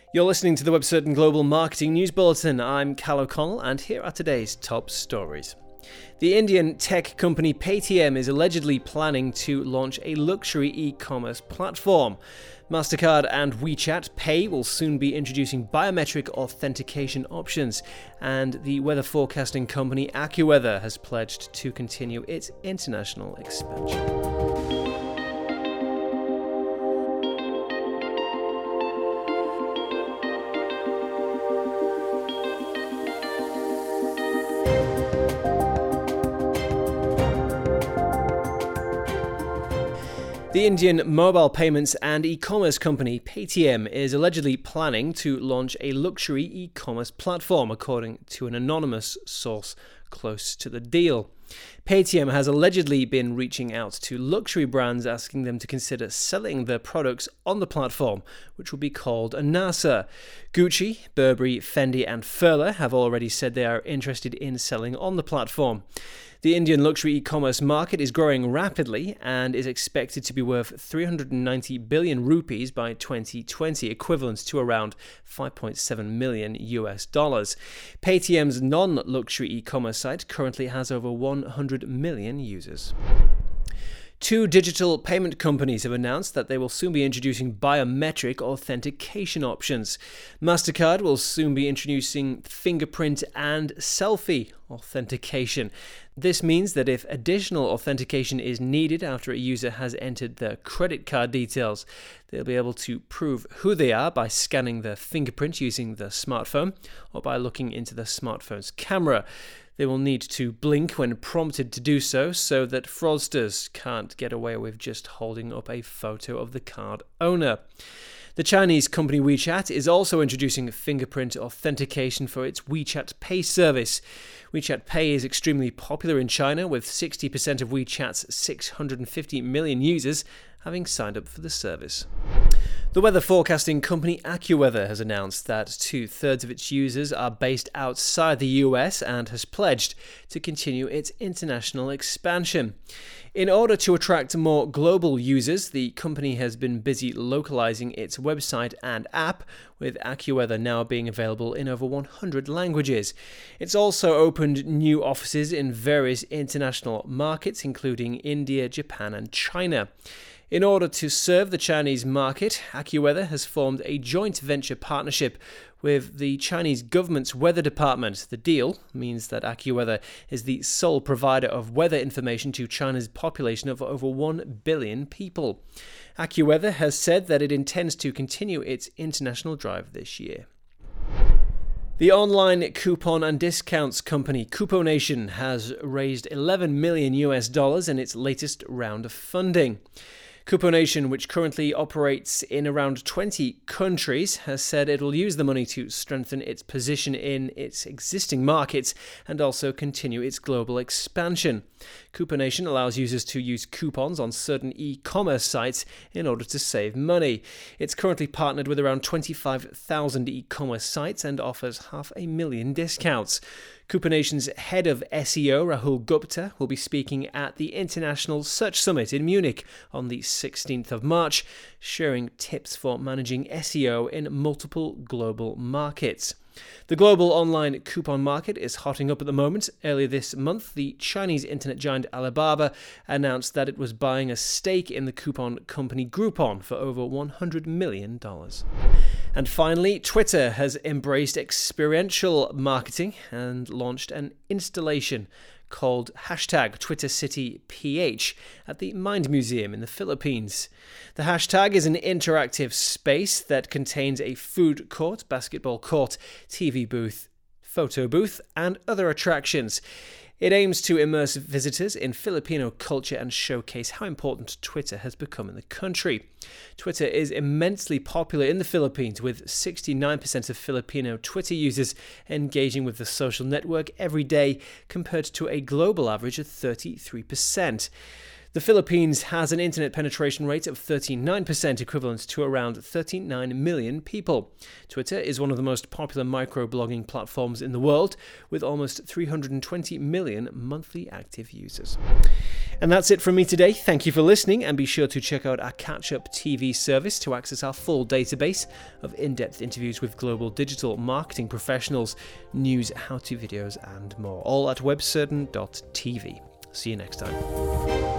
You're listening to the WebCertain Global Marketing News Bulletin. I'm Cal O'Connell, and here are today's top stories. The Indian tech company Paytm is allegedly planning to launch a luxury e-commerce platform. MasterCard and WeChat Pay will soon be introducing biometric authentication options, and the weather forecasting company AccuWeather has pledged to continue its international expansion. The Indian mobile payments and e-commerce company Paytm is allegedly planning to launch a luxury e-commerce platform, according to an anonymous source close to the deal. Paytm has allegedly been reaching out to luxury brands asking them to consider selling their products on the platform, which will be called Anasa. Gucci, Burberry, Fendi and Furla have already said they are interested in selling on the platform. The Indian luxury e-commerce market is growing rapidly and is expected to be worth 390 billion rupees by 2020, equivalent to around $5.7 million. Paytm's non-luxury e-commerce site currently has over 100 million users. Two digital payment companies have announced that they will soon be introducing biometric authentication options. MasterCard will soon be introducing fingerprint and selfie authentication. This means that if additional authentication is needed after a user has entered their credit card details, they'll be able to prove who they are by scanning their fingerprint using the smartphone or by looking into the smartphone's camera. They will need to blink when prompted to do so that fraudsters can't get away with just holding up a photo of the card owner. The Chinese company WeChat is also introducing fingerprint authentication for its WeChat Pay service. WeChat Pay is extremely popular in China, with 60% of WeChat's 650 million users having signed up for the service. The weather forecasting company AccuWeather has announced that 2/3 of its users are based outside the US and has pledged to continue its international expansion. In order to attract more global users, the company has been busy localizing its website and app, with AccuWeather now being available in over 100 languages. It's also opened new offices in various international markets, including India, Japan, and China. In order to serve the Chinese market, AccuWeather has formed a joint venture partnership with the Chinese government's weather department. The deal means that AccuWeather is the sole provider of weather information to China's population of over 1 billion people. AccuWeather has said that it intends to continue its international drive this year. The online coupon and discounts company CouponNation has raised $11 million in its latest round of funding. CouponNation, which currently operates in around 20 countries, has said it will use the money to strengthen its position in its existing markets and also continue its global expansion. CouponNation allows users to use coupons on certain e-commerce sites in order to save money. It's currently partnered with around 25,000 e-commerce sites and offers 500,000 discounts. CouponNation's head of SEO, Rahul Gupta, will be speaking at the International Search Summit in Munich on the 16th of March, sharing tips for managing SEO in multiple global markets. The global online coupon market is hotting up at the moment. Earlier this month, the Chinese internet giant Alibaba announced that it was buying a stake in the coupon company Groupon for over $100 million. And finally, Twitter has embraced experiential marketing and launched an installation called #TwitterCityPH at the Mind Museum in the Philippines. The hashtag is an interactive space that contains a food court, basketball court, TV booth, photo booth, and other attractions. It aims to immerse visitors in Filipino culture and showcase how important Twitter has become in the country. Twitter is immensely popular in the Philippines, with 69% of Filipino Twitter users engaging with the social network every day, compared to a global average of 33%. The Philippines has an internet penetration rate of 39%, equivalent to around 39 million people. Twitter is one of the most popular microblogging platforms in the world, with almost 320 million monthly active users. And that's it from me today. Thank you for listening, and be sure to check out our Catch-Up TV service to access our full database of in-depth interviews with global digital marketing professionals, news, how-to videos, and more, all at webcertain.tv. See you next time.